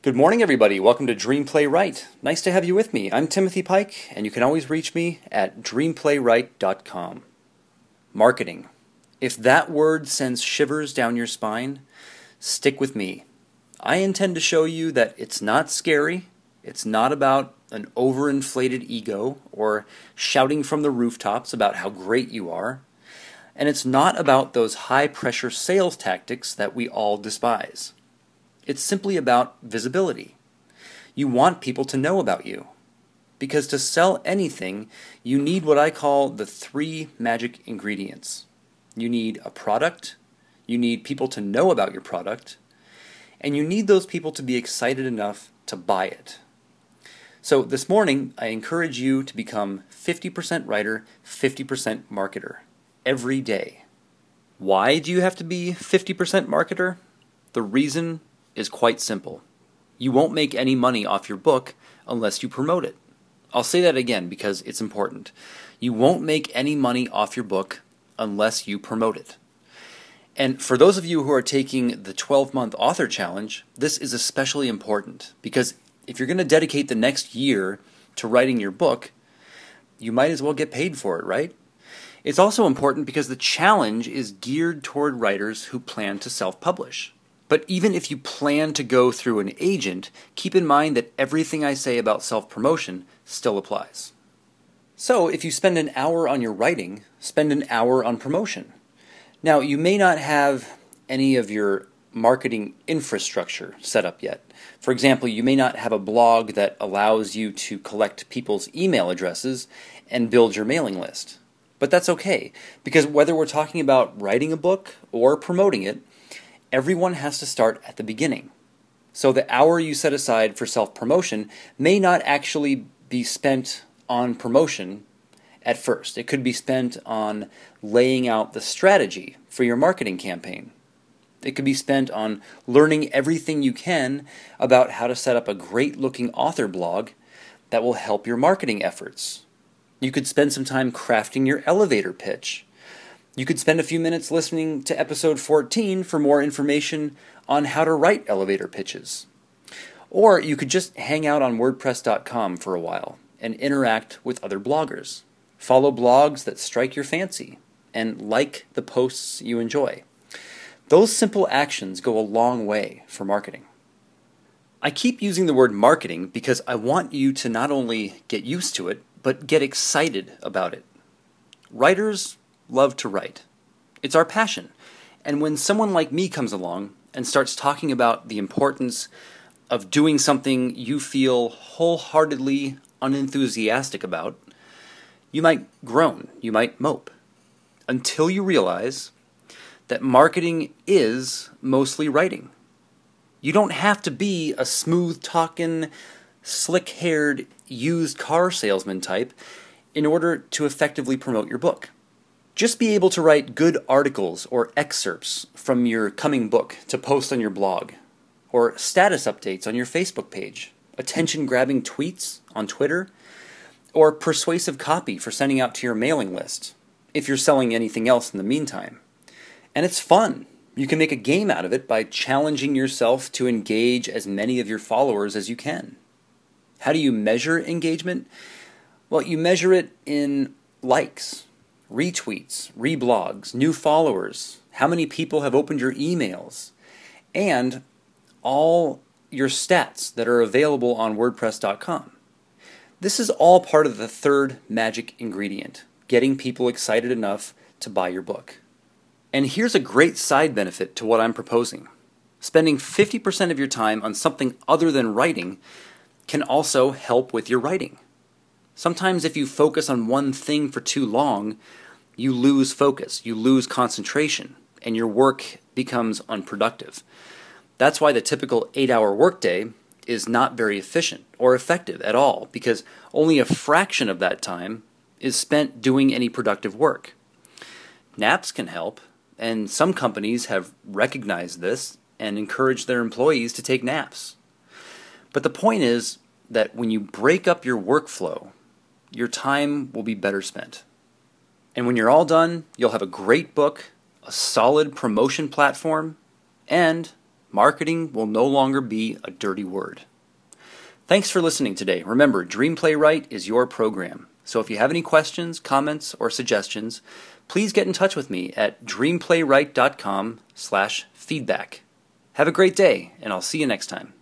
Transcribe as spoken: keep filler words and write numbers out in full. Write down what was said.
Good morning, everybody. Welcome to Dream Play Write. Nice to have you with me. I'm Timothy Pike, and you can always reach me at dream play write dot com. Marketing. If that word sends shivers down your spine, stick with me. I intend to show you that it's not scary, it's not about an overinflated ego or shouting from the rooftops about how great you are, and it's not about those high-pressure sales tactics that we all despise. It's simply about visibility. You want people to know about you. Because to sell anything, you need what I call the three magic ingredients. You need a product, you need people to know about your product, and you need those people to be excited enough to buy it. So this morning, I encourage you to become fifty percent writer, fifty percent marketer every day. Why do you have to be fifty percent marketer? The reason is quite simple. You won't make any money off your book unless you promote it. I'll say that again because it's important. You won't make any money off your book unless you promote it. And for those of you who are taking the twelve-month author challenge, this is especially important because if you're going to dedicate the next year to writing your book, you might as well get paid for it, right? It's also important because the challenge is geared toward writers who plan to self-publish. But even if you plan to go through an agent, keep in mind that everything I say about self-promotion still applies. So if you spend an hour on your writing, spend an hour on promotion. Now, you may not have any of your marketing infrastructure set up yet. For example, you may not have a blog that allows you to collect people's email addresses and build your mailing list. But that's okay, because whether we're talking about writing a book or promoting it, everyone has to start at the beginning. So the hour you set aside for self-promotion may not actually be spent on promotion at first. It could be spent on laying out the strategy for your marketing campaign. It could be spent on learning everything you can about how to set up a great-looking author blog that will help your marketing efforts. You could spend some time crafting your elevator pitch. You could spend a few minutes listening to episode fourteen for more information on how to write elevator pitches. Or you could just hang out on WordPress dot com for a while and interact with other bloggers. Follow blogs that strike your fancy and like the posts you enjoy. Those simple actions go a long way for marketing. I keep using the word marketing because I want you to not only get used to it, but get excited about it. Writers love to write. It's our passion. And when someone like me comes along and starts talking about the importance of doing something you feel wholeheartedly unenthusiastic about, you might groan, you might mope, until you realize that marketing is mostly writing. You don't have to be a smooth-talking, slick-haired, used car salesman type in order to effectively promote your book. Just be able to write good articles or excerpts from your coming book to post on your blog, or status updates on your Facebook page, attention-grabbing tweets on Twitter, or persuasive copy for sending out to your mailing list, if you're selling anything else in the meantime. And it's fun. You can make a game out of it by challenging yourself to engage as many of your followers as you can. How do you measure engagement? Well, you measure it in likes, retweets, reblogs, new followers, how many people have opened your emails, and all your stats that are available on WordPress dot com. This is all part of the third magic ingredient, getting people excited enough to buy your book. And here's a great side benefit to what I'm proposing. Spending fifty percent of your time on something other than writing can also help with your writing. Sometimes if you focus on one thing for too long, you lose focus, you lose concentration, and your work becomes unproductive. That's why the typical eight-hour workday is not very efficient or effective at all, because only a fraction of that time is spent doing any productive work. Naps can help, and some companies have recognized this and encouraged their employees to take naps. But the point is that when you break up your workflow, your time will be better spent. And when you're all done, you'll have a great book, a solid promotion platform, and Marketing will no longer be a dirty word. Thanks for listening today. Remember, Dream Play Right is your program. So if you have any questions, comments, or suggestions, please get in touch with me at dreamplaywright.com slash feedback. Have a great day, and I'll see you next time.